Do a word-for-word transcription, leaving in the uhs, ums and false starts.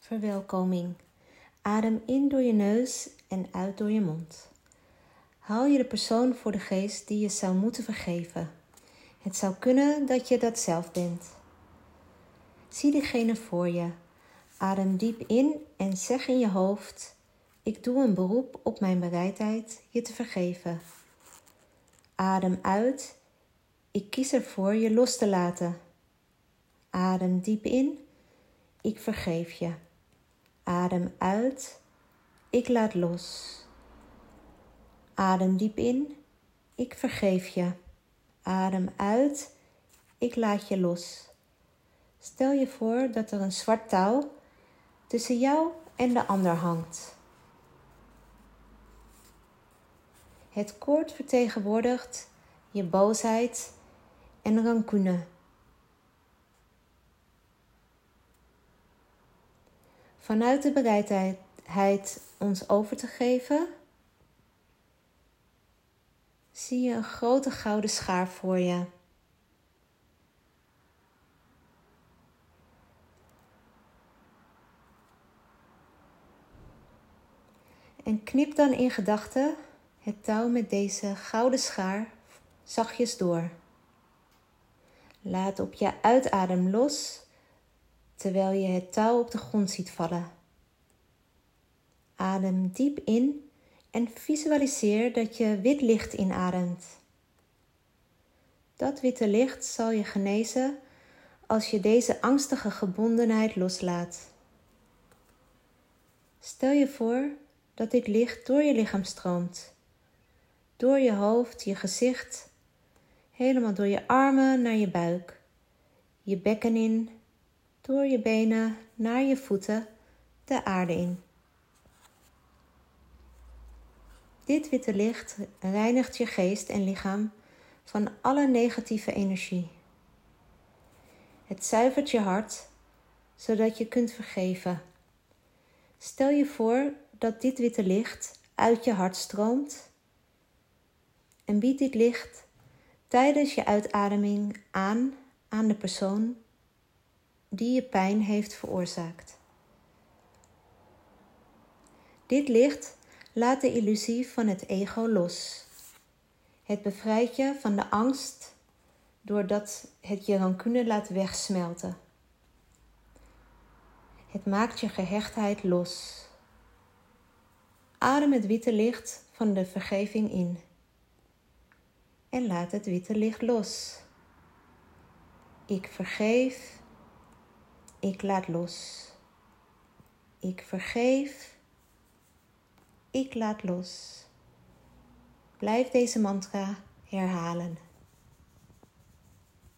Verwelkoming. Adem in door je neus en uit door je mond. Haal je de persoon voor de geest die je zou moeten vergeven. Het zou kunnen dat je dat zelf bent. Zie diegene voor je. Adem diep in en zeg in je hoofd: ik doe een beroep op mijn bereidheid je te vergeven. Adem uit. Ik kies ervoor je los te laten. Adem diep in. Ik vergeef je. Adem uit. Ik laat los. Adem diep in. Ik vergeef je. Adem uit. Ik laat je los. Stel je voor dat er een zwart touw tussen jou en de ander hangt. Het koord vertegenwoordigt je boosheid en rancune. Vanuit de bereidheid ons over te geven, zie je een grote gouden schaar voor je. En knip dan in gedachten het touw met deze gouden schaar zachtjes door. Laat op je uitadem los, terwijl je het touw op de grond ziet vallen. Adem diep in en visualiseer dat je wit licht inademt. Dat witte licht zal je genezen als je deze angstige gebondenheid loslaat. Stel je voor dat dit licht door je lichaam stroomt. Door je hoofd, je gezicht, helemaal door je armen naar je buik, je bekken in, door je benen naar je voeten, de aarde in. Dit witte licht reinigt je geest en lichaam van alle negatieve energie. Het zuivert je hart, zodat je kunt vergeven. Stel je voor dat dit witte licht uit je hart stroomt en bied dit licht tijdens je uitademing aan aan de persoon die je pijn heeft veroorzaakt. Dit licht laat de illusie van het ego los. Het bevrijdt je van de angst doordat het je rancune laat wegsmelten. Het maakt je gehechtheid los. Adem het witte licht van de vergeving in. En laat het witte licht los. Ik vergeef. Ik laat los. Ik vergeef. Ik laat los. Blijf deze mantra herhalen.